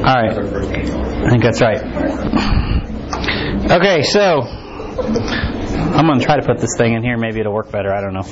All right. I think that's right. Okay, so I'm going to try to put this thing in here. Maybe it'll work better. I don't know.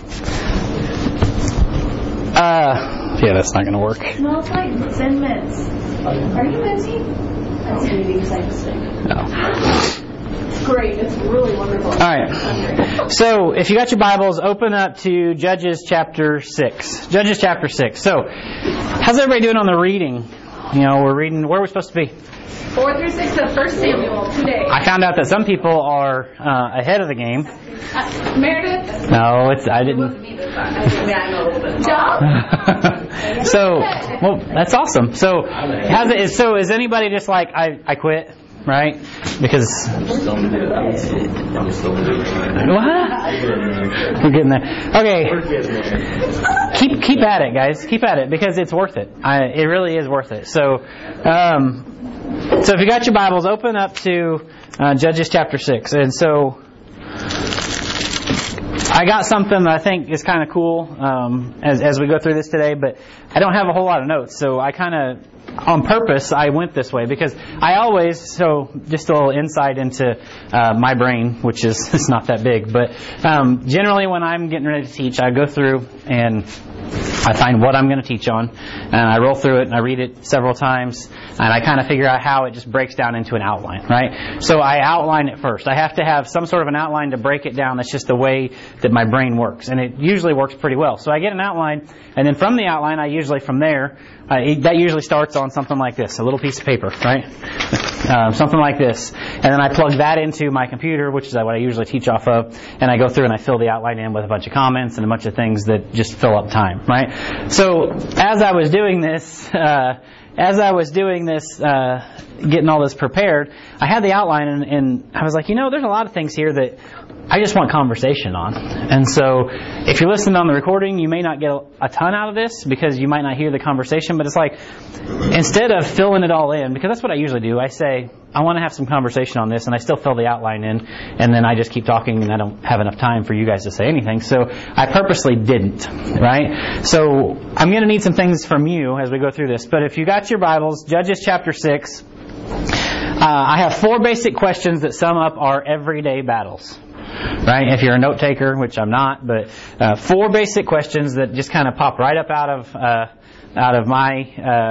Yeah, that's not going to work. It smells like Thin Mints. Are you minty? That's really exciting. No. It's great. It's really wonderful. All right. So, if you got your Bibles, open up to Judges chapter 6. Judges chapter 6. So, how's everybody doing on the reading? We're reading. Where are we supposed to be? 4 through 6 of 1 Samuel today. I found out that some people are ahead of the game. Meredith? No, I didn't. It wasn't me this time. I know a little bit. John? So, well, that's awesome. So, is anybody just like, I quit? Right? Because what? We're getting there. Okay. Keep at it, guys. Keep at it because it's worth it. It really is worth it. So if you got your Bibles, open up to Judges chapter 6. And so I got something that I think is kind of cool as we go through this today, but I don't have a whole lot of notes, so I kind of, on purpose, I went this way because I always, so just a little insight into my brain, which is it's not that big, but generally when I'm getting ready to teach, I go through and I find what I'm going to teach on, and I roll through it and I read it several times, and I kind of figure out how it just breaks down into an outline, right? So I outline it first. I have to have some sort of an outline to break it down. That's just the way that my brain works, and it usually works pretty well. So I get an outline, and then from the outline, I usually from there, that usually starts on something like this, a little piece of paper, right? Something like this. And then I plug that into my computer, which is what I usually teach off of, and I go through and I fill the outline in with a bunch of comments and a bunch of things that just fill up time, right? So as I was doing this, getting all this prepared, I had the outline and I was like, there's a lot of things here that I just want conversation on. And so if you're listening on the recording, you may not get a ton out of this because you might not hear the conversation, but it's like, instead of filling it all in, because that's what I usually do, I say, I want to have some conversation on this, and I still fill the outline in, and then I just keep talking, and I don't have enough time for you guys to say anything. So I purposely didn't, right? So I'm going to need some things from you as we go through this. But if you got your Bibles, Judges chapter 6, I have 4 basic questions that sum up our everyday battles. Right? If you're a note taker, which I'm not, but 4 basic questions that just kind of pop right up out of my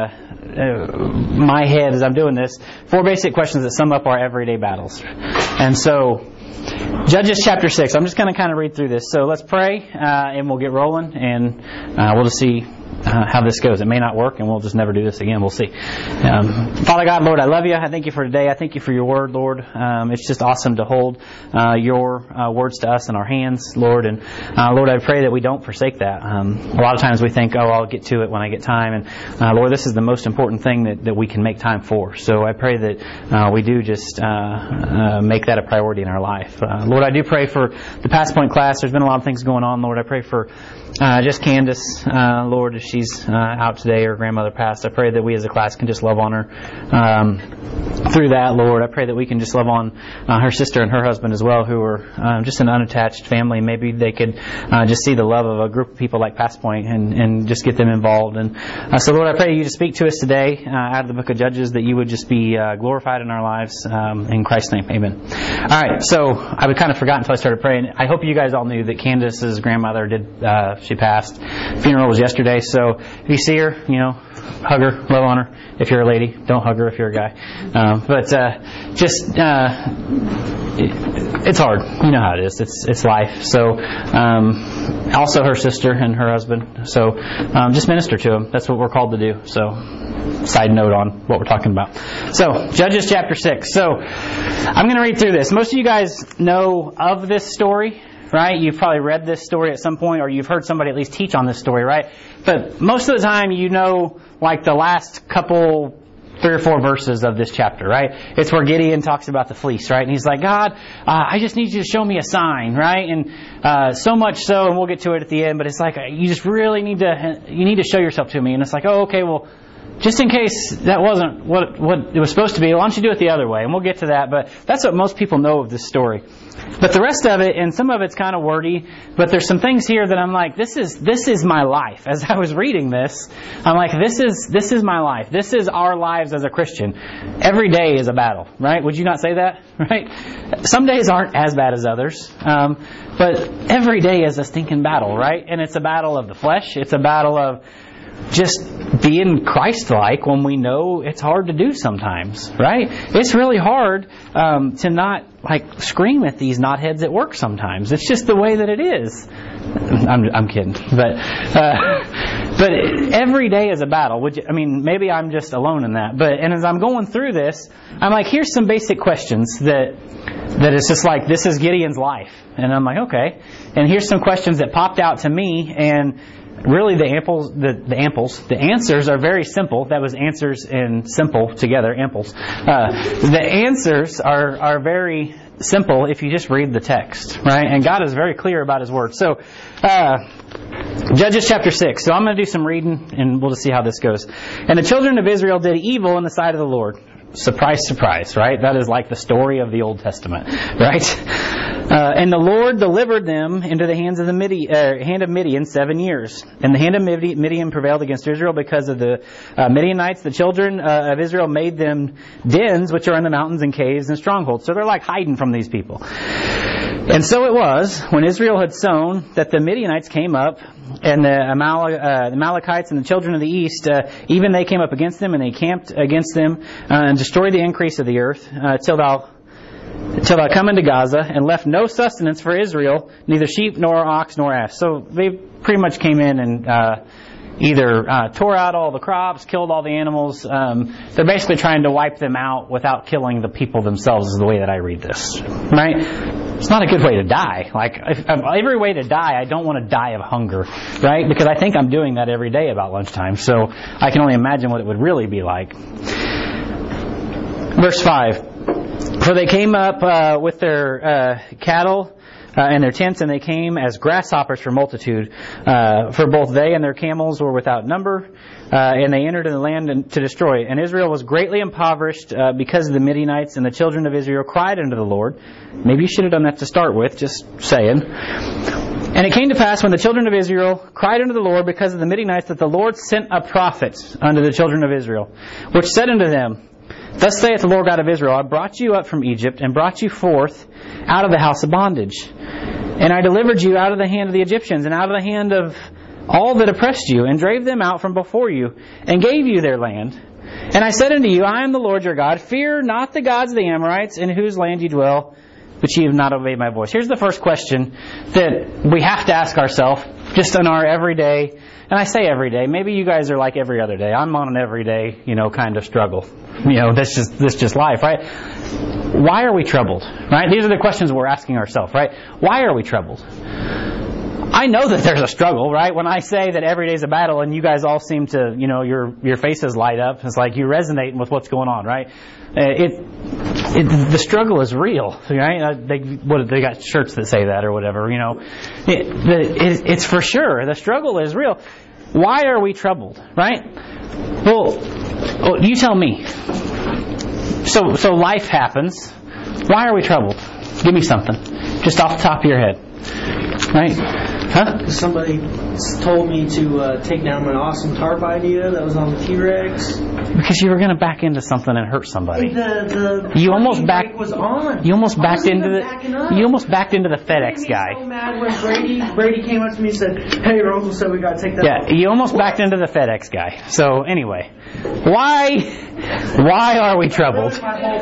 head as I'm doing this. 4 basic questions that sum up our everyday battles. And so, Judges chapter 6. I'm just going to kind of read through this. So let's pray, and we'll get rolling, and we'll just see how this goes. It may not work, and we'll just never do this again. We'll see. Father God, Lord, I love you. I thank you for today. I thank you for your word, Lord. It's just awesome to hold your words to us in our hands, Lord. And Lord, I pray that we don't forsake that. A lot of times we think, I'll get to it when I get time. And Lord, this is the most important thing that we can make time for. So I pray that we do just make that a priority in our life. Lord, I do pray for the Past Point class. There's been a lot of things going on, Lord. I pray for just Candace, Lord, if she's out today or grandmother passed. I pray that we as a class can just love on her through that, Lord. I pray that we can just love on her sister and her husband as well, who are just an unattached family. Maybe they could just see the love of a group of people like Past Point and just get them involved. And so, Lord, I pray you to speak to us today out of the book of Judges, that you would just be glorified in our lives. In Christ's name, amen. All right, so I would kind of forgot until I started praying. I hope you guys all knew that Candace's grandmother she passed. Funeral was yesterday, so if you see her, hug her, love on her. If you're a lady, don't hug her if you're a guy. It's hard. You know how it is. It's life. So, also her sister and her husband. So, just minister to them. That's what we're called to do. So, side note on what we're talking about. So, Judges chapter 6. So, I'm going to read through this. Most of you guys know of this story, right? You've probably read this story at some point, or you've heard somebody at least teach on this story, right? But most of the time, like the last couple 3 or 4 verses of this chapter, right? It's where Gideon talks about the fleece, right? And he's like, God, I just need you to show me a sign, right? And so much so, and we'll get to it at the end, but it's like, you just really need to show yourself to me. And it's like, oh, okay, well, just in case that wasn't what it was supposed to be, why don't you do it the other way? And we'll get to that, but that's what most people know of this story. But the rest of it, and some of it's kind of wordy, but there's some things here that I'm like, this is my life. As I was reading this, I'm like, this is my life. This is our lives as a Christian. Every day is a battle, right? Would you not say that? Right? Some days aren't as bad as others, but every day is a stinking battle, right? And it's a battle of the flesh. It's a battle of just being Christ-like when we know it's hard to do sometimes, right? It's really hard to not scream at these knotheads at work sometimes. It's just the way that it is. I'm kidding, but every day is a battle. Maybe I'm just alone in that. And as I'm going through this, I'm like, here's some basic questions that it's just like, this is Gideon's life, and I'm like, okay. And here's some questions that popped out to me, and really the answers are very simple. That was answers and simple together, amples. The answers are very simple if you just read the text, right? And God is very clear about His Word. So, Judges chapter 6. So I'm going to do some reading, and we'll just see how this goes. And the children of Israel did evil in the sight of the Lord. Surprise, surprise, right? That is like the story of the Old Testament, right? And the Lord delivered them into the hand of Midian 7 years. And the hand of Midian prevailed against Israel because of the Midianites. The children of Israel made them dens, which are in the mountains and caves and strongholds. So they're like hiding from these people. And so it was, when Israel had sown, that the Midianites came up, and the Amalekites and the children of the east, even they came up against them, and they camped against them, and destroyed the increase of the earth, till thou come into Gaza, and left no sustenance for Israel, neither sheep, nor ox, nor ass. So they pretty much came in and either tore out all the crops, killed all the animals. They're basically trying to wipe them out without killing the people themselves, is the way that I read this. Right? It's not a good way to die. Every way to die, I don't want to die of hunger, right? Because I think I'm doing that every day about lunchtime. So I can only imagine what it would really be like. Verse 5. For they came up with their cattle and their tents, and they came as grasshoppers for multitude. For both they and their camels were without number, and they entered in the land to destroy. And Israel was greatly impoverished because of the Midianites, and the children of Israel cried unto the Lord. Maybe you should have done that to start with, just saying. And it came to pass when the children of Israel cried unto the Lord because of the Midianites, that the Lord sent a prophet unto the children of Israel, which said unto them, Thus saith the Lord God of Israel, I brought you up from Egypt, and brought you forth out of the house of bondage. And I delivered you out of the hand of the Egyptians, and out of the hand of all that oppressed you, and drave them out from before you, and gave you their land. And I said unto you, I am the Lord your God. Fear not the gods of the Amorites, in whose land you dwell, but ye have not obeyed my voice. Here's the first question that we have to ask ourselves, just in our everyday. And I say every day. Maybe you guys are like every other day. I'm on an everyday, kind of struggle. That's just life, right? Why are we troubled? Right? These are the questions we're asking ourselves, right? Why are we troubled? I know that there's a struggle, right? When I say that every day's a battle, and you guys all seem to, your faces light up. It's like you're resonating with what's going on, right? The struggle is real, right? They got shirts that say that or whatever, It's for sure. The struggle is real. Why are we troubled, right? Well, you tell me. So life happens. Why are we troubled? Give me something, just off the top of your head, right? Huh? Somebody told me to take down my awesome tarp idea that was on the T-Rex. Because you were going to back into something and hurt somebody. You almost backed into the FedEx guy. So mad when Brady came up to me and said, "Hey, your uncle said we got to take that." Yeah, you almost backed into the FedEx guy. So anyway, why are we troubled?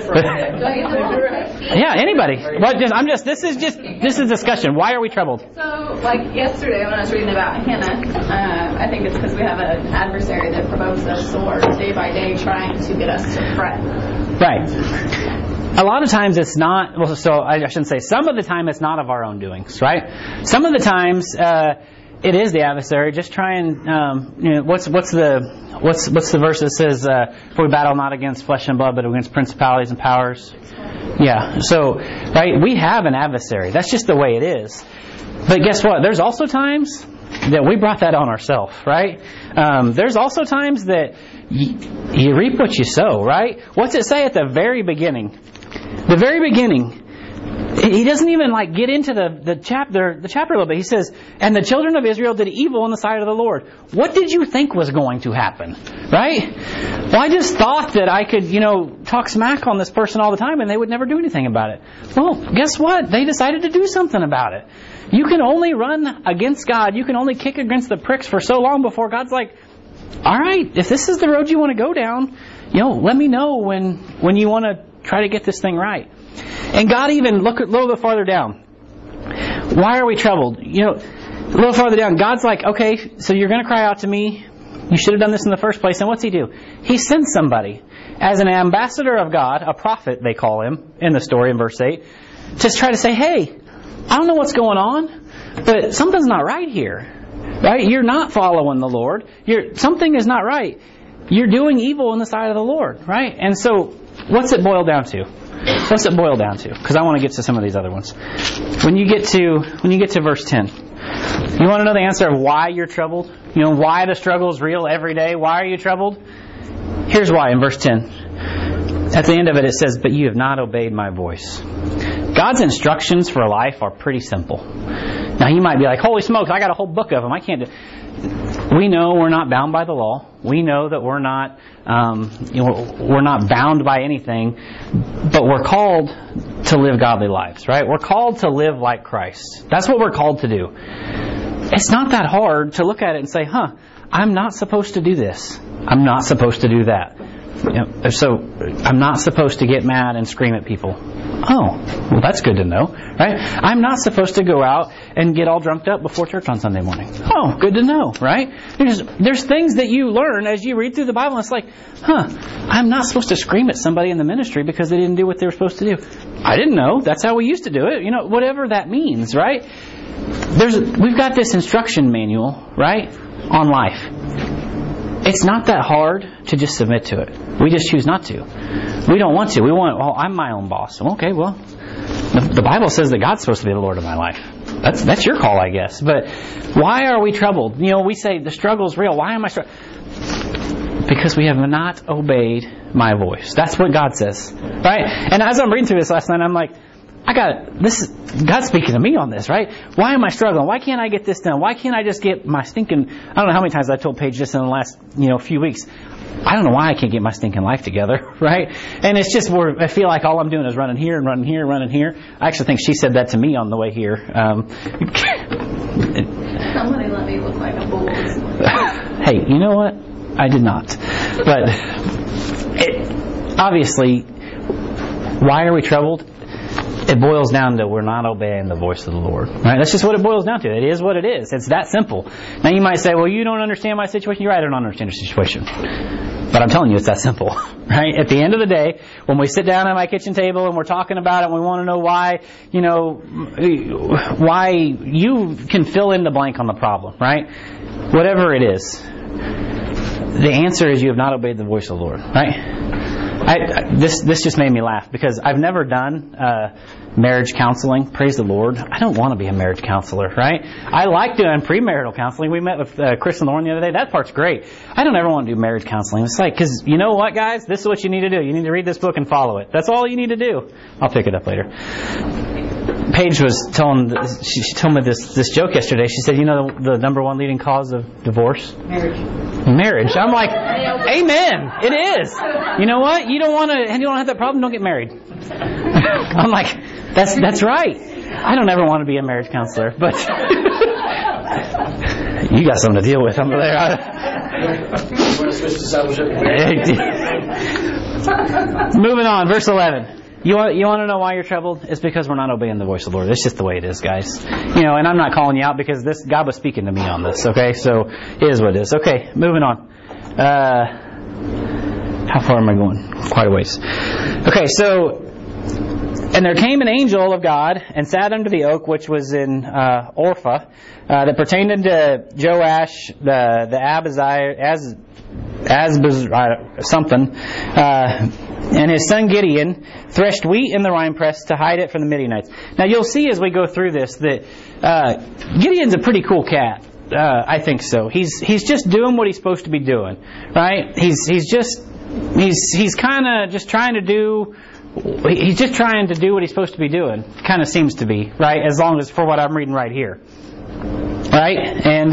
Yeah, anybody. This is discussion. Why are we troubled? So, yesterday when I was reading about Hannah, I think it's because we have an adversary that provokes us or day by day trying to get us to fret. Right. A lot of times it's not, I shouldn't say, some of the time it's not of our own doings, right? Some of the times it is the adversary just trying, what's the verse that says, for we battle not against flesh and blood, but against principalities and powers? Yeah, so, right, we have an adversary. That's just the way it is. But guess what? There's also times that we brought that on ourselves, right? There's also times that you reap what you sow, right? What's it say at the very beginning? The very beginning, he doesn't even get into the chapter a little bit. He says, and the children of Israel did evil in the sight of the Lord. What did you think was going to happen? Right? Well, I just thought that I could, talk smack on this person all the time and they would never do anything about it. Well, guess what? They decided to do something about it. You can only run against God. You can only kick against the pricks for so long before God's like, all right, if this is the road you want to go down, let me know when you want to try to get this thing right. And God even, look a little bit farther down. Why are we troubled? A little farther down, God's like, okay, so you're going to cry out to me. You should have done this in the first place. And what's He do? He sends somebody as an ambassador of God, a prophet they call him in the story in verse 8, to try to say, hey, I don't know what's going on, but something's not right here. Right? You're not following the Lord. Something is not right. You're doing evil in the sight of the Lord. Right? And so, what's it boil down to? What's it boil down to? Because I want to get to some of these other ones. When you get to verse 10, you want to know the answer of why you're troubled? Why the struggle is real every day? Why are you troubled? Here's why in verse 10. At the end of it, it says, but you have not obeyed my voice. God's instructions for life are pretty simple. Now you might be like, holy smokes, I got a whole book of them. I can't do. We know we're not bound by the law. We know that we're not bound by anything, but we're called to live godly lives, right? We're called to live like Christ. That's what we're called to do. It's not that hard to look at it and say, I'm not supposed to do this. I'm not supposed to do that. So I'm not supposed to get mad and scream at people. Oh, well, that's good to know, right? I'm not supposed to go out and get all drunk up before church on Sunday morning. Oh, good to know, right? There's things that you learn as you read through the Bible, and it's like, I'm not supposed to scream at somebody in the ministry because they didn't do what they were supposed to do. I didn't know. That's how we used to do it. Whatever that means, right? We've got this instruction manual, right, on life. It's not that hard to just submit to it. We just choose not to. We don't want to. We want, I'm my own boss. Okay, well, the Bible says that God's supposed to be the Lord of my life. That's your call, I guess. But why are we troubled? We say the struggle's real. Why am I struggling? Because we have not obeyed my voice. That's what God says, right? And as I'm reading through this last night, I'm like, God's speaking to me on this, right? Why am I struggling? Why can't I get this done? Why can't I just get my stinking... I don't know how many times I told Paige just in the last, few weeks. I don't know why I can't get my stinking life together, right? And it's just where I feel like all I'm doing is running here and running here and running here. I actually think she said that to me on the way here. Somebody let me look like a fool. Hey, you know what? I did not. But obviously, why are we troubled? It boils down to we're not obeying the voice of the Lord. Right? That's just what it boils down to. It is what it is. It's that simple. Now you might say, well, you don't understand my situation. You're right, I don't understand your situation. But I'm telling you, it's that simple. Right? At the end of the day, when we sit down at my kitchen table and we're talking about it and we want to know why you can fill in the blank on the problem. Right? Whatever it is. The answer is you have not obeyed the voice of the Lord. Right? This just made me laugh because I've never done marriage counseling. Praise the Lord. I don't want to be a marriage counselor, right? I like doing premarital counseling. We met with Chris and Lauren the other day. That part's great. I don't ever want to do marriage counseling. It's like, because you know what, guys? This is what you need to do. You need to read this book and follow it. That's all you need to do. I'll pick it up later. Paige was she told me this joke yesterday. She said, the number one leading cause of divorce? Marriage. I'm like, amen. It is. You know what? You don't have that problem, don't get married. I'm like, that's right. I don't ever want to be a marriage counselor, but you got something to deal with over there. Moving on, verse 11. You want to know why you're troubled? It's because we're not obeying the voice of the Lord. It's just the way it is, guys. And I'm not calling you out because God was speaking to me on this, okay? So it is what it is. Okay, moving on. How far am I going? Quite a ways. Okay, so... And there came an angel of God and sat under the oak which was in Ophrah that pertained unto Joash the Abazai something, and his son Gideon threshed wheat in the winepress to hide it from the Midianites. Now you'll see as we go through this that Gideon's a pretty cool cat. I think so. He's just doing what he's supposed to be doing, right? He's kind of just trying to do. He's just trying to do what he's supposed to be doing. Kind of seems to be, right? As long as for what I'm reading right here, right? And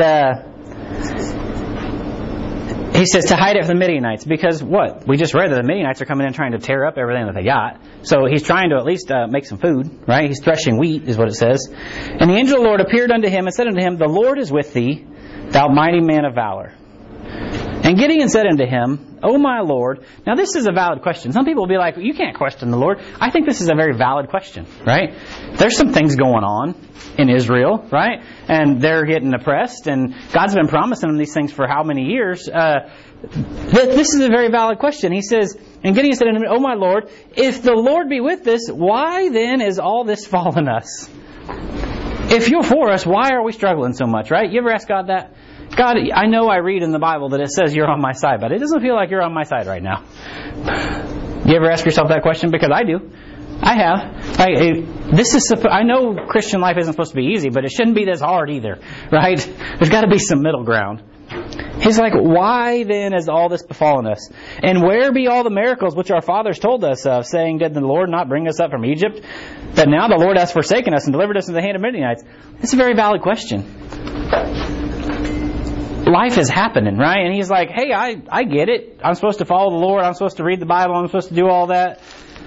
he says to hide it from the Midianites, because what? We just read that the Midianites are coming in trying to tear up everything that they got. So he's trying to at least make some food, right? He's threshing wheat, is what it says. And the angel of the Lord appeared unto him and said unto him, The Lord is with thee, thou mighty man of valor. And Gideon said unto him, O my Lord. Now this is a valid question. Some people will be like, you can't question the Lord. I think this is a very valid question, right? There's some things going on in Israel, right? And they're getting oppressed, and God's been promising them these things for how many years? This is a very valid question. He says, and Gideon said unto him, O my Lord, if the Lord be with us, why then is all this fallen us? If you're for us, why are we struggling so much, right? You ever ask God that? God, I know I read in the Bible that it says you're on my side, but it doesn't feel like you're on my side right now. You ever ask yourself that question? Because I do. I have. I know Christian life isn't supposed to be easy, but it shouldn't be this hard either, right? There's got to be some middle ground. He's like, why then has all this befallen us? And where be all the miracles which our fathers told us of, saying, did the Lord not bring us up from Egypt? That now the Lord has forsaken us and delivered us into the hand of Midianites. It's a very valid question. Life is happening, right? And he's like, hey, I get it. I'm supposed to follow the Lord. I'm supposed to read the Bible. I'm supposed to do all that.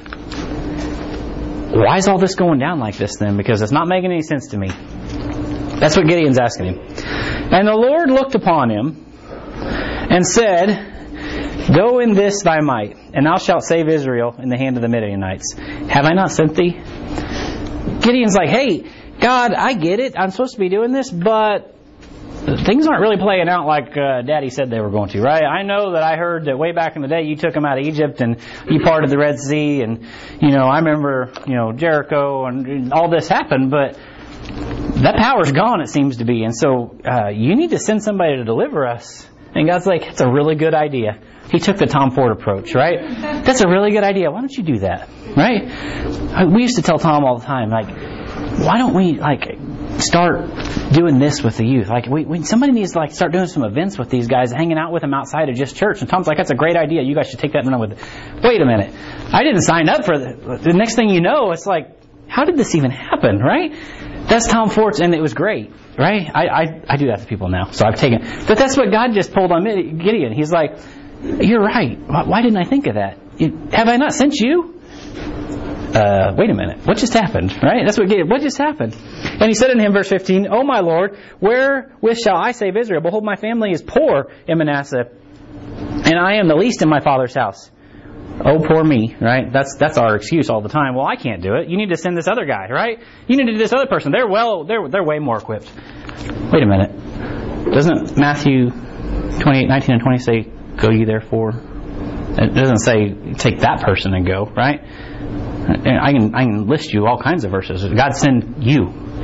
Why is all this going down like this then? Because it's not making any sense to me. That's what Gideon's asking him. And the Lord looked upon him and said, Go in this thy might, and thou shalt save Israel in the hand of the Midianites. Have I not sent thee? Gideon's like, hey, God, I get it. I'm supposed to be doing this, but things aren't really playing out like Daddy said they were going to, right? I know that I heard that way back in the day you took them out of Egypt and you parted the Red Sea, and I remember Jericho and all this happened, but that power's gone, it seems to be, and so you need to send somebody to deliver us. And God's like, it's a really good idea. He took the Tom Ford approach, right? That's a really good idea. Why don't you do that, right? We used to tell Tom all the time, like, why don't we start doing this with the youth? Somebody needs to start doing some events with these guys, hanging out with them outside of just church. And Tom's like, that's a great idea. You guys should take that and run with it. Wait a minute. I didn't sign up for it. The next thing you know, it's like, how did this even happen, right? That's Tom Ford's, and it was great, right? I do that to people now, so I've taken. But that's what God just pulled on Gideon. He's like, you're right. Why didn't I think of that? Have I not sent you? Wait a minute. What just happened? Right? That's what just happened? And he said unto him, verse 15, O my Lord, wherewith shall I save Israel? Behold, my family is poor in Manasseh, and I am the least in my father's house. Oh, poor me, right? That's our excuse all the time. Well, I can't do it. You need to send this other guy, right? You need to do this other person. They're way more equipped. Wait a minute. Doesn't Matthew 28:19 and 20 say, go ye therefore? It doesn't say take that person and go, right? I can list you all kinds of verses. God send you.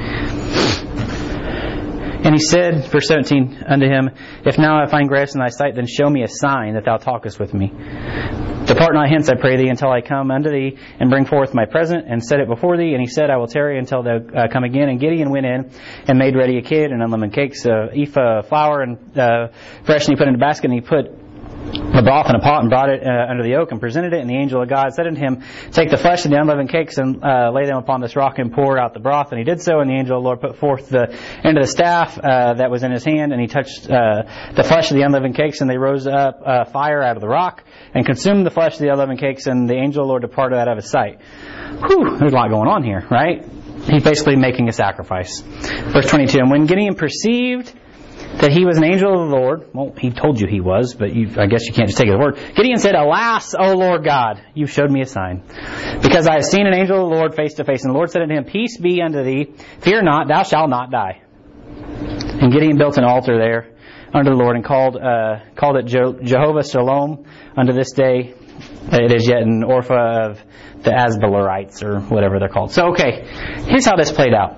And he said, verse 17, unto him, If now I find grace in thy sight, then show me a sign that thou talkest with me. Depart not hence, I pray thee, until I come unto thee, and bring forth my present, and set it before thee. And he said, I will tarry until thou come again. And Gideon went in, and made ready a kid, and unleavened cakes, ephah of flour, and fresh, and he put in a basket, and he put the broth in a pot and brought it under the oak and presented it. And the angel of God said unto him, Take the flesh and the unleavened cakes and lay them upon this rock and pour out the broth. And he did so. And the angel of the Lord put forth the end of the staff that was in his hand, and he touched the flesh of the unleavened cakes, and they rose up fire out of the rock and consumed the flesh of the unleavened cakes. And the angel of the Lord departed out of his sight. Whew, there's a lot going on here, right? He's basically making a sacrifice. Verse 22. And when Gideon perceived that he was an angel of the Lord, well, he told you he was, but I guess you can't just take his word. Gideon said, Alas, O Lord God, you showed me a sign, because I have seen an angel of the Lord face to face. And the Lord said unto him, Peace be unto thee, fear not, thou shalt not die. And Gideon built an altar there unto the Lord, and called it Jehovah Shalom unto this day. It is yet an Orpha of the Asbelarites, or whatever they're called. So, okay, here's how this played out.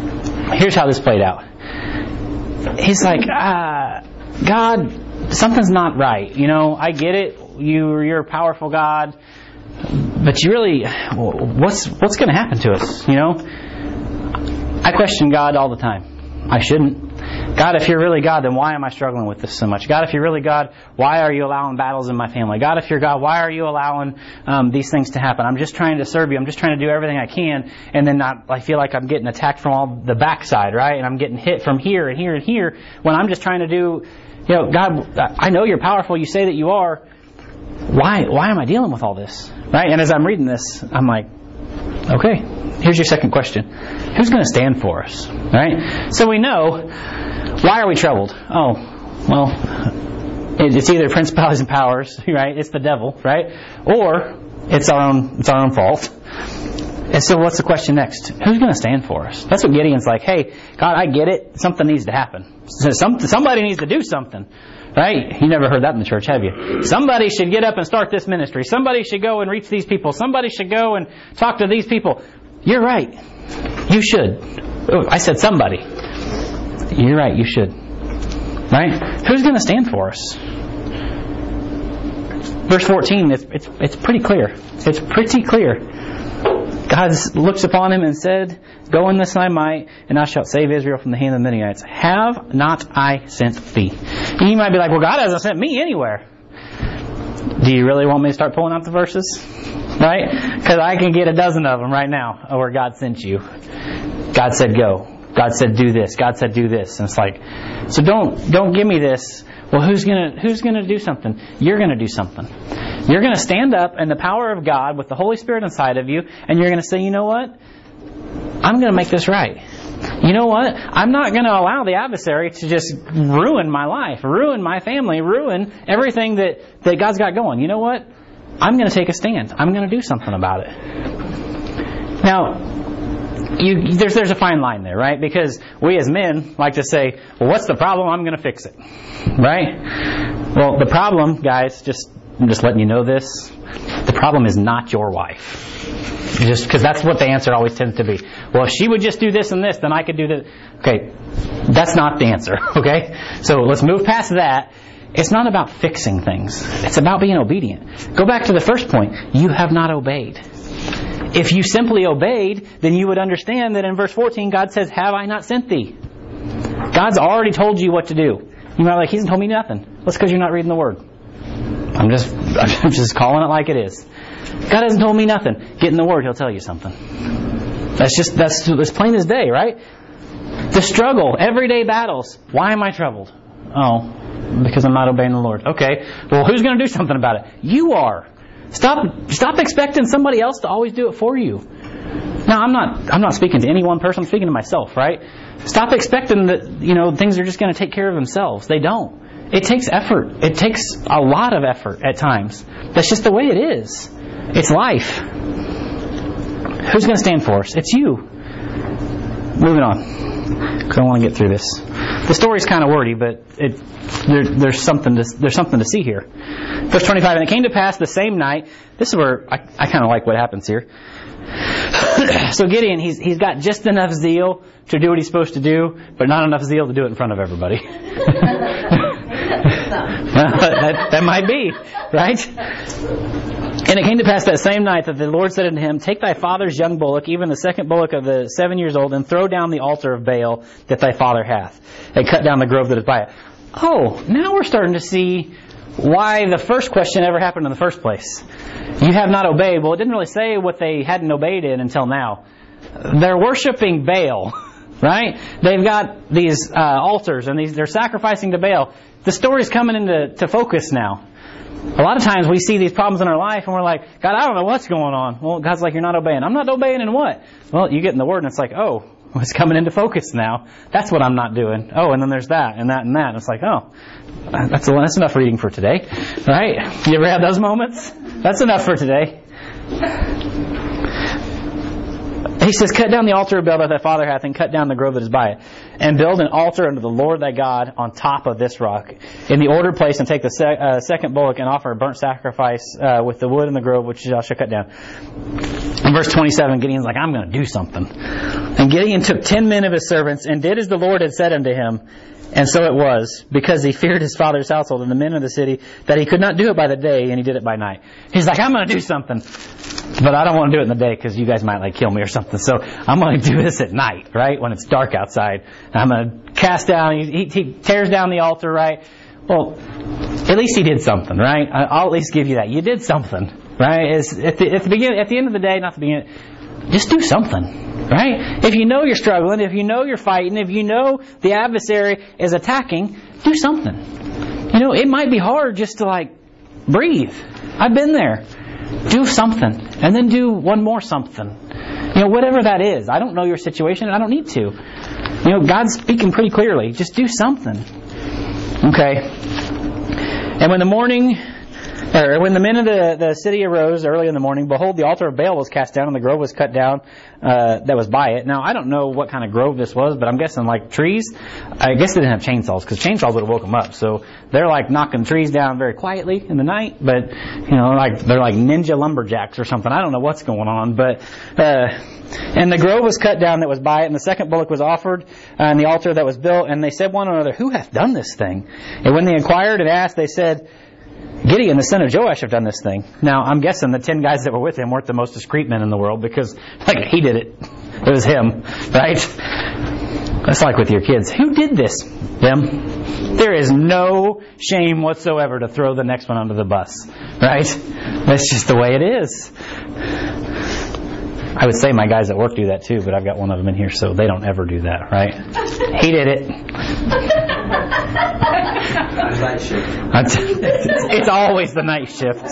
He's like, God, something's not right. I get it. You're a powerful God, but you really, what's going to happen to us? I question God all the time. I shouldn't. God, if you're really God, then why am I struggling with this so much? God, if you're really God, why are you allowing battles in my family? God, if you're God, why are you allowing these things to happen? I'm just trying to serve you. I'm just trying to do everything I can, and then I feel like I'm getting attacked from all the backside, right? And I'm getting hit from here and here and here when I'm just trying to do, God, I know you're powerful. You say that you are. Why am I dealing with all this? Right? And as I'm reading this, I'm like, okay, here's your second question. Who's going to stand for us? Right? So we know, why are we troubled? Oh, well, it's either principalities and powers, right? It's the devil, right? Or it's our own fault. And so what's the question next? Who's going to stand for us? That's what Gideon's like, hey, God, I get it. Something needs to happen. Somebody needs to do something. Right? You never heard that in the church, have you? Somebody should get up and start this ministry. Somebody should go and reach these people. Somebody should go and talk to these people. You're right. You should. Oh, I said somebody. You're right. You should. Right? Who's going to stand for us? Verse 14, it's pretty clear. It's pretty clear. God looks upon him and said, go in this thy might, and thou shalt save Israel from the hand of the Midianites. Have not I sent thee? And you might be like, well, God hasn't sent me anywhere. Do you really want me to start pulling out the verses? Right? Because I can get a dozen of them right now where God sent you. God said go. God said do this. God said do this. And it's like, so don't give me this. Well, who's gonna do something? You're gonna do something. You're gonna stand up in the power of God with the Holy Spirit inside of you, and you're gonna say, you know what? I'm gonna make this right. You know what? I'm not gonna allow the adversary to just ruin my life, ruin my family, ruin everything that God's got going. You know what? I'm gonna take a stand. I'm gonna do something about it. Now, there's a fine line there, right? Because we as men like to say, well, what's the problem? I'm going to fix it. Right? Well, the problem, guys, I'm just letting you know this, the problem is not your wife. Just because that's what the answer always tends to be. Well, if she would just do this and this, then I could do this. Okay, that's not the answer, okay? So let's move past that. It's not about fixing things. It's about being obedient. Go back to the first point. You have not obeyed. If you simply obeyed, then you would understand that in verse 14, God says, have I not sent thee? God's already told you what to do. You might be like, he hasn't told me nothing. That's because you're not reading the Word. I'm just calling it like it is. God hasn't told me nothing. Get in the Word, He'll tell you something. That's plain as day, right? The struggle, everyday battles. Why am I troubled? Oh, because I'm not obeying the Lord. Okay, well, who's going to do something about it? You are. Stop expecting somebody else to always do it for you. Now, I'm not speaking to any one person. I'm speaking to myself, right? Stop expecting that things are just going to take care of themselves. They don't. It takes effort. It takes a lot of effort at times. That's just the way it is. It's life. Who's going to stand for us? It's you. Moving on, because I want to get through this. The story's kind of wordy, but there's something to see here. Verse 25, and it came to pass the same night. This is where I kind of like what happens here. So Gideon, he's got just enough zeal to do what he's supposed to do, but not enough zeal to do it in front of everybody. that might be, right? And it came to pass that same night that the Lord said unto him, take thy father's young bullock, even the second bullock of the 7 years old, and throw down the altar of Baal that thy father hath, and cut down the grove that is by it. Oh, now we're starting to see why the first question ever happened in the first place. You have not obeyed. Well, it didn't really say what they hadn't obeyed in until now. They're worshiping Baal, right? They've got these altars, and they're sacrificing to Baal. The story's coming into focus now. A lot of times we see these problems in our life and we're like, God, I don't know what's going on. Well, God's like, you're not obeying. I'm not obeying in what? Well, you get in the Word and it's like, oh, it's coming into focus now. That's what I'm not doing. Oh, and then there's that and that and that. And it's like, oh, that's enough reading for today. Right? You ever have those moments? That's enough for today. He says, cut down the altar of Baal that thy father hath, and cut down the grove that is by it, and build an altar unto the Lord thy God on top of this rock, in the ordered place, and take the second bullock, and offer a burnt sacrifice with the wood in the grove which thou shalt cut down. In verse 27, Gideon's like, I'm going to do something. And Gideon took 10 men of his servants, and did as the Lord had said unto him. And so it was, because he feared his father's household and the men of the city, that he could not do it by the day, and he did it by night. He's like, I'm going to do something. But I don't want to do it in the day because you guys might like kill me or something. So I'm going to do this at night, right? When it's dark outside. I'm going to cast down, he tears down the altar, right? Well, at least he did something, right? I'll at least give you that. You did something, right? It's at the end of the day, not the beginning, just do something, right? If you know you're struggling, if you know you're fighting, if you know the adversary is attacking, do something. It might be hard just to like breathe. I've been there. Do something, and then do one more something. Whatever that is. I don't know your situation, and I don't need to. God's speaking pretty clearly. Just do something. Okay. And when the men of the city arose early in the morning, behold, the altar of Baal was cast down, and the grove was cut down that was by it. Now, I don't know what kind of grove this was, but I'm guessing like trees. I guess they didn't have chainsaws, because chainsaws would have woke them up. So they're like knocking trees down very quietly in the night, but they're like ninja lumberjacks or something. I don't know what's going on, but and the grove was cut down that was by it, and the second bullock was offered, and the altar that was built. And they said one another, "Who hath done this thing?" And when they inquired and asked, they said, "Gideon, the son of Joash, have done this thing." Now, I'm guessing the 10 guys that were with him weren't the most discreet men in the world, because he did it. It was him, right? That's like with your kids. Who did this? Them. There is no shame whatsoever to throw the next one under the bus, right? That's just the way it is. I would say my guys at work do that too, but I've got one of them in here, so they don't ever do that, right? He did it. It's always the night shift.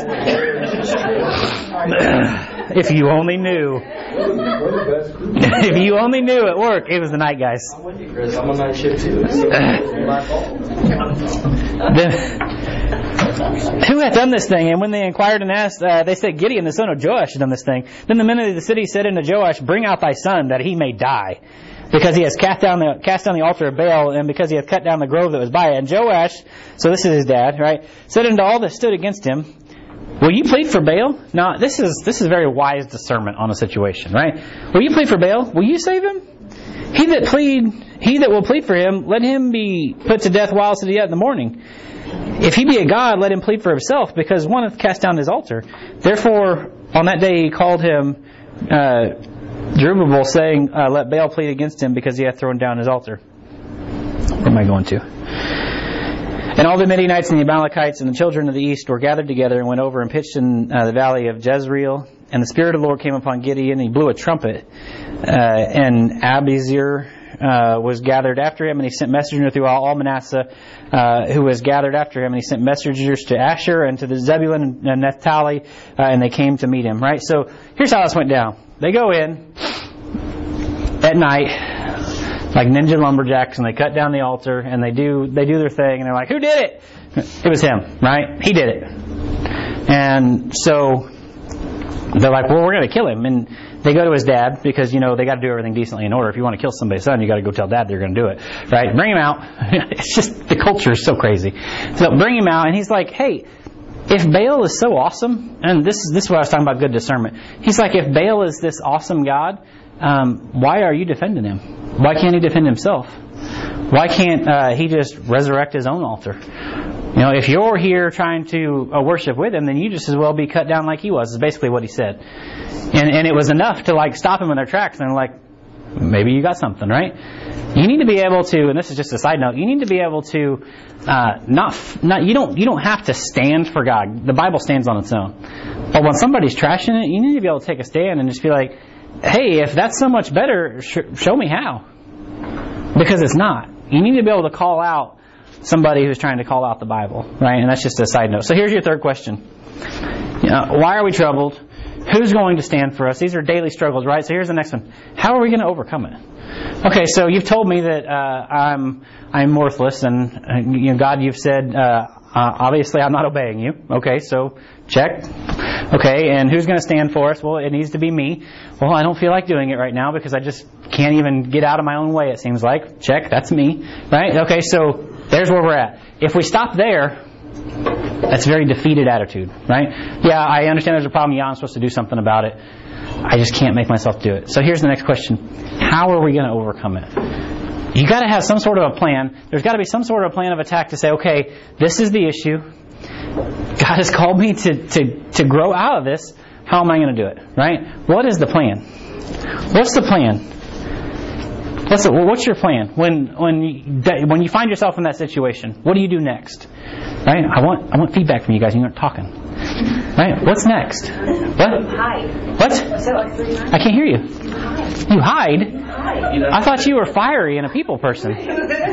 If you only knew. If you only knew at work, it was the night guys. I'm with you, Chris. I'm on night shift too. It's my fault. Who hath done this thing? And when they inquired and asked, they said, Gideon, the son of Joash, has done this thing. Then the men of the city said unto Joash, Bring out thy son, that he may die, because he has cast down the altar of Baal, and because he hath cut down the grove that was by it. And Joash, so this is his dad, right, said unto all that stood against him, Will you plead for Baal? Now, this is very wise discernment on a situation, right? Will you plead for Baal? Will you save him? He that will plead for him, let him be put to death whilst it is yet in the morning. If he be a god, let him plead for himself, because one hath cast down his altar. Therefore, on that day he called him Jerubbaal, saying, Let Baal plead against him, because he hath thrown down his altar. Where am I going to? And all the Midianites and the Amalekites and the children of the east were gathered together and went over and pitched in the valley of Jezreel. And the Spirit of the Lord came upon Gideon, and he blew a trumpet. And Abiezer was gathered after him, and he sent messengers through all Manasseh, who was gathered after him, and he sent messengers to Asher and to the Zebulun and Naphtali, and they came to meet him. Right. So here's how this went down. They go in at night, like ninja lumberjacks, and they cut down the altar, and they do their thing, and they're like, "Who did it?" It was him, right? He did it. And so they're like, "Well, we're going to kill him." And they go to his dad, because, they got to do everything decently in order. If you want to kill somebody's son, you got to go tell dad they're going to do it, right? Bring him out. It's just, the culture is so crazy. So bring him out, and he's like, "Hey, if Baal is so awesome," and this is what I was talking about, good discernment. He's like, if Baal is this awesome God, why are you defending him? Why can't he defend himself? Why can't he just resurrect his own altar? If you're here trying to worship with him, then you just as well be cut down like he was, is basically what he said. And it was enough to stop him in their tracks, and they're like, maybe you got something, right? You need to be able to, and this is just a side note, you need to be able to you don't have to stand for God. The Bible stands on its own. But when somebody's trashing it, you need to be able to take a stand and just be like, hey, if that's so much better, show me how. Because it's not. You need to be able to call out somebody who's trying to call out the Bible, right? And that's just a side note. So here's your third question. Why are we troubled? Who's going to stand for us? These are daily struggles, right? So here's the next one. How are we going to overcome it? Okay, so you've told me that I'm worthless, and God, you've said obviously I'm not obeying you. Okay, so check. Okay, and who's going to stand for us? Well, it needs to be me. Well, I don't feel like doing it right now because I just can't even get out of my own way, it seems like. Check, that's me. Right? Okay, so there's where we're at. If we stop there, that's a very defeated attitude, right? Yeah, I understand there's a problem. Yeah, I'm supposed to do something about it. I just can't make myself do it. So here's the next question. How are we going to overcome it? You got to have some sort of a plan. There's got to be some sort of a plan of attack to say, okay, this is the issue. God has called me to grow out of this. how am I going to do it? Right? What is the plan? What's the plan? What's your plan when you find yourself in that situation? What do you do next? Right? I want feedback from you guys. You aren't talking. Right? What's next? What? Hide. What? So like 3 times. I can't hear you. You hide? Hide. I thought you were fiery and a people person. You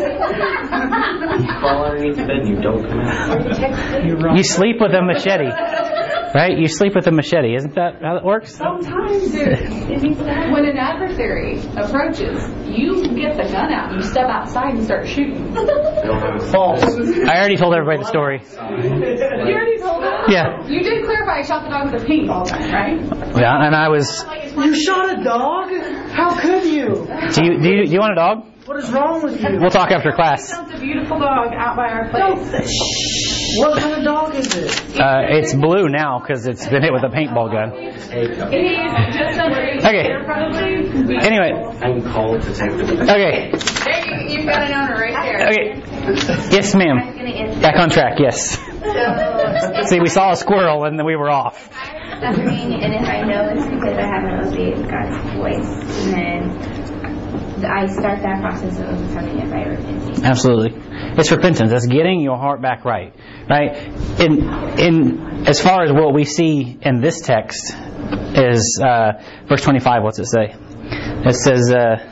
fall underneath the bed and you don't come out. You're wrong. You sleep with a machete. Right? You sleep with a machete. Isn't that how it works? Sometimes, when an adversary approaches, you get the gun out and you step outside and start shooting. False. I already told everybody the story. You already told them? Yeah. You did clarify I shot the dog with a paintball gun, right? Yeah, and I was... You shot a dog? How could you? Do you want a dog? What is wrong with you? We'll talk after class. It's a beautiful dog out by our place. What kind of dog is it? It's blue now because it's been hit with a paintball gun. He's just under 8 Okay. probably. Anyway. I'm called detective. Okay. Hey, you've got an owner right there. Okay. Yes, ma'am. Back on track. Yes. See, we saw a squirrel and then we were off. Suffering, and if I know it's because I haven't obeyed God's voice, and then I start that process of overcoming it by repenting. Absolutely. It's repentance. That's getting your heart back right. Right? In as far as what we see in this text is verse 25, what's it say? It says,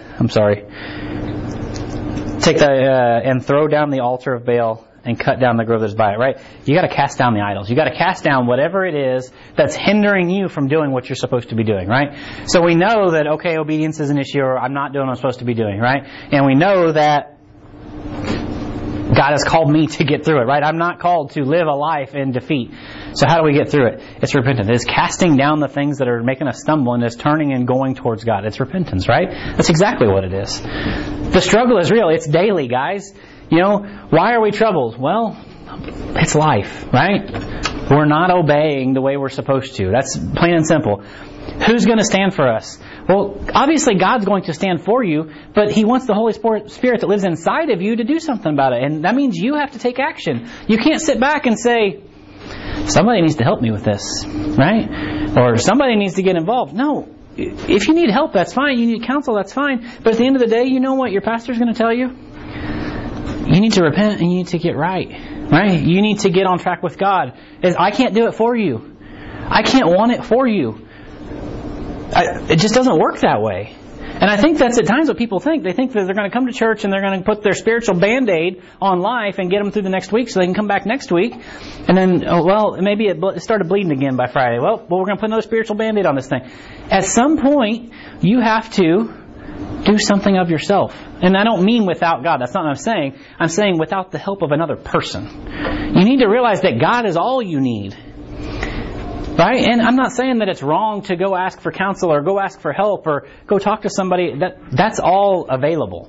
take and throw down the altar of Baal and cut down the grove that's by it, right? You got to cast down the idols. You got to cast down whatever it is that's hindering you from doing what you're supposed to be doing, right? So we know that, okay, obedience is an issue, or I'm not doing what I'm supposed to be doing, right? And we know that God has called me to get through it, right? I'm not called to live a life in defeat. So how do we get through it? It's repentance. It's casting down the things that are making us stumble, and it's turning and going towards God. It's repentance, right? That's exactly what it is. The struggle is real. It's daily, guys. You know, why are we troubled? Well, it's life, right? We're not obeying the way we're supposed to. That's plain and simple. Who's going to stand for us? Well, obviously God's going to stand for you, but He wants the Holy Spirit that lives inside of you to do something about it. And that means you have to take action. You can't sit back and say, somebody needs to help me with this, right? Or somebody needs to get involved. No. If you need help, that's fine. You need counsel, that's fine. But at the end of the day, you know what your pastor's going to tell you? You need to repent and you need to get right. Right? You need to get on track with God. I can't do it for you. I can't want it for you. It just doesn't work that way. And I think that's at times what people think. They think that they're going to come to church and they're going to put their spiritual Band-Aid on life and get them through the next week so they can come back next week. And then, maybe it started bleeding again by Friday. Well, we're going to put another spiritual Band-Aid on this thing. At some point, you have to do something of yourself. And I don't mean without God. That's not what I'm saying. I'm saying without the help of another person. You need to realize that God is all you need. Right? And I'm not saying that it's wrong to go ask for counsel or go ask for help or go talk to somebody. That's all available.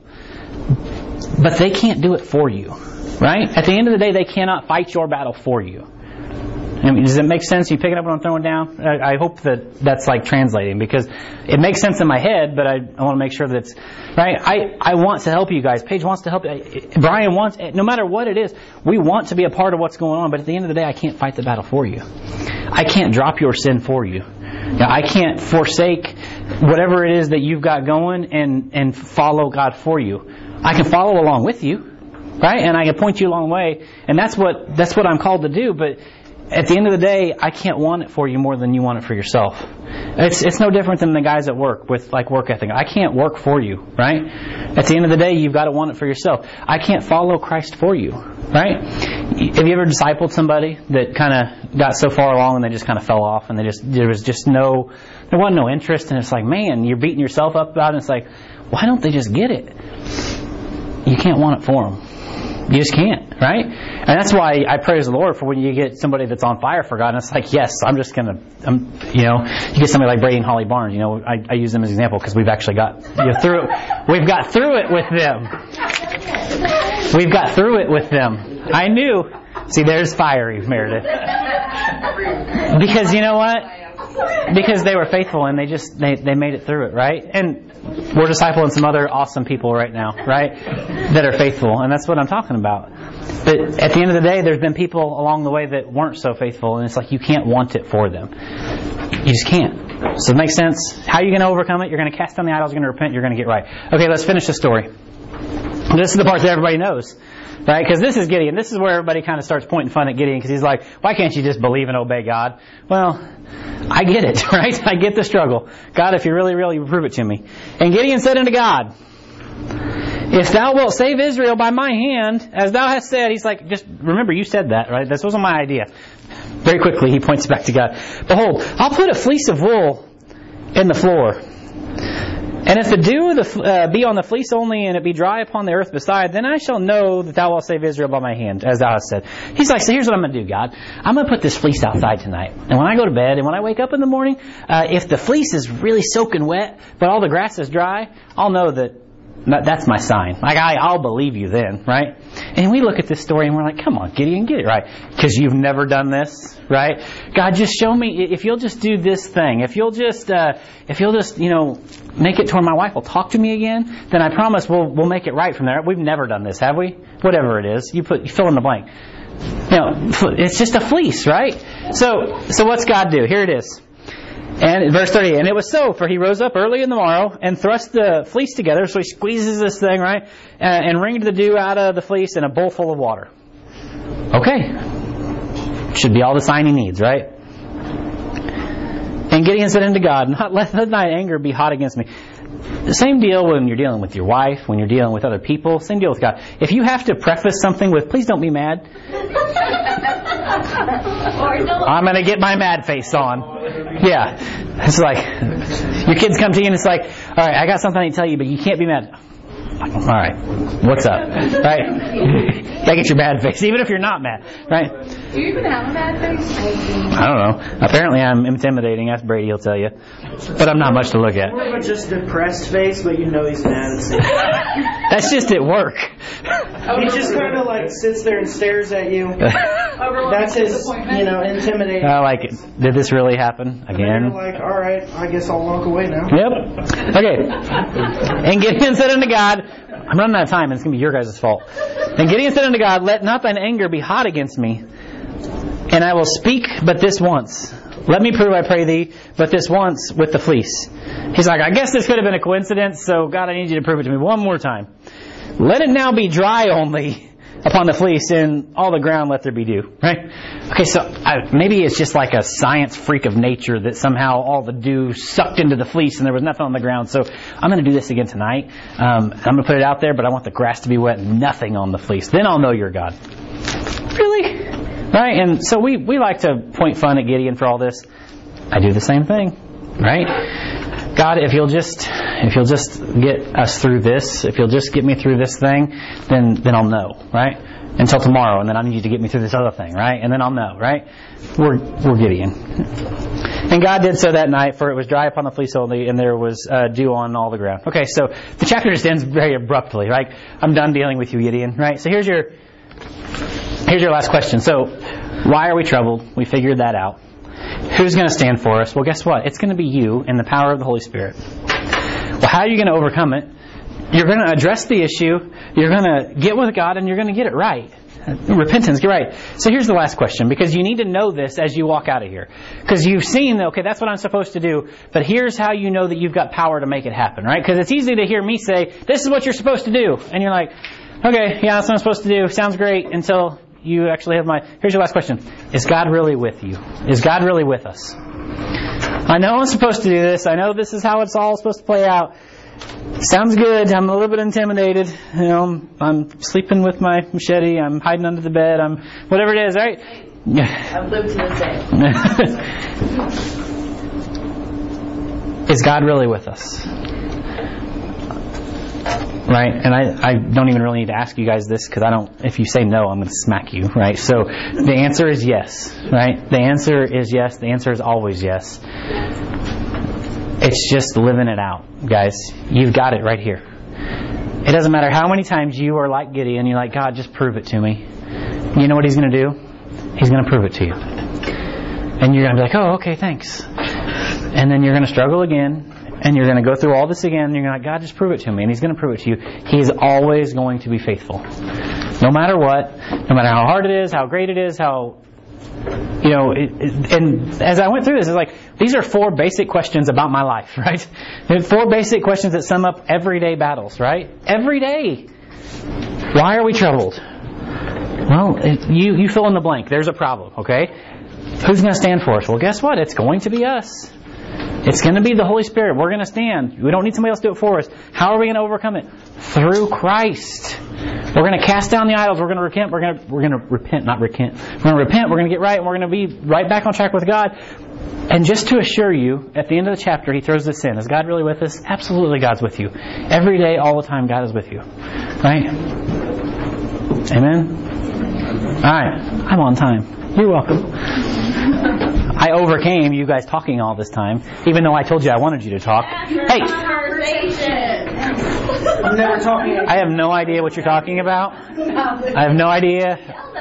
But they can't do it for you. Right? At the end of the day, they cannot fight your battle for you. I mean, does it make sense? You picking up what I'm throwing down? I hope that's like translating, because it makes sense in my head, but I want to make sure that it's right. I want to help you guys. Paige wants to help. Brian wants. No matter what it is, we want to be a part of what's going on. But at the end of the day, I can't fight the battle for you. I can't drop your sin for you. I can't forsake whatever it is that you've got going and follow God for you. I can follow along with you, right? And I can point you along the way. And that's what I'm called to do. But at the end of the day, I can't want it for you more than you want it for yourself. It's no different than the guys at work with like work ethic. I can't work for you, right? At the end of the day, you've got to want it for yourself. I can't follow Christ for you, right? Have you ever discipled somebody that kind of got so far along and they just kind of fell off and there wasn't no interest, and it's like, man, you're beating yourself up about it, and it's like, why don't they just get it? You can't want it for them. You just can't, right? And that's why I praise the Lord for when you get somebody that's on fire for God, and it's like, yes, you get somebody like Brady and Holly Barnes. I use them as an example because we've actually got through it. We've got through it with them. We've got through it with them. I knew. See, there's fiery, Meredith. Because you know what? Because they were faithful and they made it through it, right? And we're discipling some other awesome people right now, right? That are faithful, and that's what I'm talking about. But at the end of the day, there's been people along the way that weren't so faithful, and it's like you can't want it for them. You just can't. So it makes sense. How are you going to overcome it? You're going to cast down the idols, you're going to repent, you're going to get right. Okay, let's finish the story. This is the part that everybody knows. Right? Because this is Gideon. This is where everybody kind of starts pointing fun at Gideon because he's like, why can't you just believe and obey God? Well, I get it, right? I get the struggle. God, if you really, really prove it to me. And Gideon said unto God, if thou wilt save Israel by my hand, as thou hast said, he's like, just remember you said that, right? This wasn't my idea. Very quickly he points back to God. Behold, I'll put a fleece of wool in the floor. And if the dew be on the fleece only, and it be dry upon the earth beside, then I shall know that thou wilt save Israel by my hand, as thou hast said. He's like, so here's what I'm going to do, God. I'm going to put this fleece outside tonight. And when I go to bed, and when I wake up in the morning, if the fleece is really soaking wet, but all the grass is dry, I'll know that's my sign. Like, I'll believe you then, right? And we look at this story and we're like, come on, Gideon, get it right. Because you've never done this, right? God, just show me, if you'll just do this thing, if you'll just, make it to where my wife will talk to me again, then I promise we'll make it right from there. We've never done this, have we? Whatever it is, you fill in the blank. It's just a fleece, right? So what's God do? Here it is. And verse 30, and it was so, for he rose up early in the morrow and thrust the fleece together, so he squeezes this thing, right, and wringed the dew out of the fleece in a bowl full of water. Okay. Should be all the sign he needs, right? And Gideon said unto God, let thine anger be hot against me. The same deal when you're dealing with your wife, when you're dealing with other people, same deal with God. If you have to preface something with, please don't be mad, I'm going to get my mad face on. Yeah. It's like, your kids come to you and it's like, all right, I got something I need to tell you, but you can't be mad. All right, what's up? Right? Gotta get your bad face, even if you're not mad, right? Do you even have a bad face? I don't know. Apparently I'm intimidating. Ask Brady, he'll tell you. But I'm not much to look at. More of a just depressed face, but you know he's mad at the same time. That's just at work. He just kind of like sits there and stares at you. That's his, intimidating. I like it. Did this really happen again? And you're like, all right, I guess I'll walk away now. Yep. Okay. And Gideon said unto God, I'm running out of time, and it's going to be your guys' fault. And Gideon said unto God, let not thine anger be hot against me, and I will speak but this once. Let me prove, I pray thee, but this once with the fleece. He's like, I guess this could have been a coincidence, so God, I need you to prove it to me one more time. Let it now be dry only upon the fleece, and all the ground let there be dew. Right? Okay, so maybe it's just like a science freak of nature that somehow all the dew sucked into the fleece and there was nothing on the ground. So I'm going to do this again tonight. I'm going to put it out there, but I want the grass to be wet and nothing on the fleece. Then I'll know you're God. Really? Right? And so we like to point fun at Gideon for all this. I do the same thing. Right? God, if you'll just get us through this, if you'll just get me through this thing, then I'll know, right? Until tomorrow, and then I need you to get me through this other thing, right? And then I'll know, right? We're Gideon. And God did so that night, for it was dry upon the fleece only, and there was dew on all the ground. Okay, so the chapter just ends very abruptly, right? I'm done dealing with you, Gideon, right? So here's your last question. So, why are we troubled? We figured that out. Who's going to stand for us? Well, guess what? It's going to be you and the power of the Holy Spirit. Well, how are you going to overcome it? You're going to address the issue. You're going to get with God, and you're going to get it right. Repentance, get right. So here's the last question, because you need to know this as you walk out of here. Because you've seen, okay, that's what I'm supposed to do, but here's how you know that you've got power to make it happen, right? Because it's easy to hear me say, this is what you're supposed to do. And you're like, okay, yeah, that's what I'm supposed to do. Sounds great until you actually have here's your last question. Is God really with you? Is God really with us? I know I'm supposed to do this. I know this is how it's all supposed to play out. Sounds good. I'm a little bit intimidated. I'm sleeping with my machete. I'm hiding under the bed. I'm whatever it is, right? I've lived to this day. Is God really with us? Right? And I don't even really need to ask you guys this, because if you say no, I'm going to smack you, right? So the answer is yes, right? The answer is yes. The answer is always yes. It's just living it out, guys. You've got it right here. It doesn't matter how many times you are like Gideon, you're like, God, just prove it to me. You know what He's going to do? He's going to prove it to you. And you're going to be like, oh, okay, thanks. And then you're going to struggle again. And you're going to go through all this again, and you're going to, God, just prove it to me. And He's going to prove it to you. He's always going to be faithful. No matter what, no matter how hard it is, how great it is, how And as I went through this, it's like, these are 4 basic questions about my life, right? And 4 basic questions that sum up everyday battles, right? Every day. Why are we troubled? Well, you fill in the blank. There's a problem, okay? Who's going to stand for us? Well, guess what? It's going to be us. It's going to be the Holy Spirit. We're going to stand. We don't need somebody else to do it for us. How are we going to overcome it? Through Christ. We're going to cast down the idols. We're going to repent. We're going to repent, not recant. We're going to repent. We're going to get right. And we're going to be right back on track with God. And just to assure you, at the end of the chapter, he throws this in. Is God really with us? Absolutely, God's with you. Every day, all the time, God is with you. Right? Amen? All right. I'm on time. You're welcome. I overcame you guys talking all this time, even though I told you I wanted you to talk. Hey! I'm never talking. I have no idea what you're talking about. I have no idea.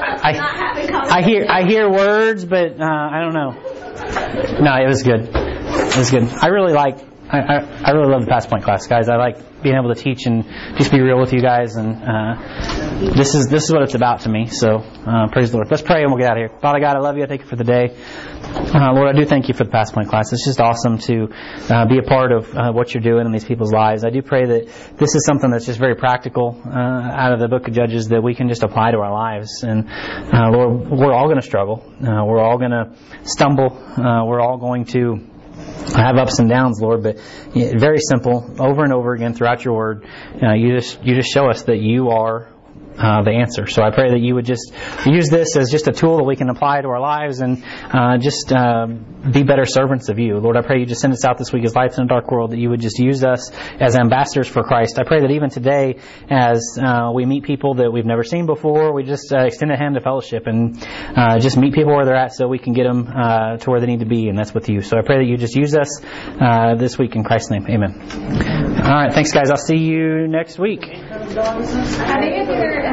I hear words, but I don't know. No, it was good. It was good. I really love the Past Point class, guys. I like being able to teach and just be real with you guys, and this is what it's about to me. So praise the Lord. Let's pray and we'll get out of here. Father God, I love you. I thank you for the day. Lord, I do thank you for the Past Point class. It's just awesome to be a part of what you're doing in these people's lives. I do pray that this is something that's just very practical out of the book of Judges that we can just apply to our lives. And Lord, we're all going to struggle. We're all going to stumble. We're all going to have ups and downs, Lord, but very simple. Over and over again throughout your word, you just show us that you are the answer. So I pray that you would just use this as just a tool that we can apply to our lives and just be better servants of you. Lord, I pray you just send us out this week as lights in a dark world, that you would just use us as ambassadors for Christ. I pray that even today, as we meet people that we've never seen before, we just extend a hand of fellowship and just meet people where they're at so we can get them to where they need to be, and that's with you. So I pray that you just use us this week in Christ's name. Amen. All right, thanks guys. I'll see you next week. I think if you're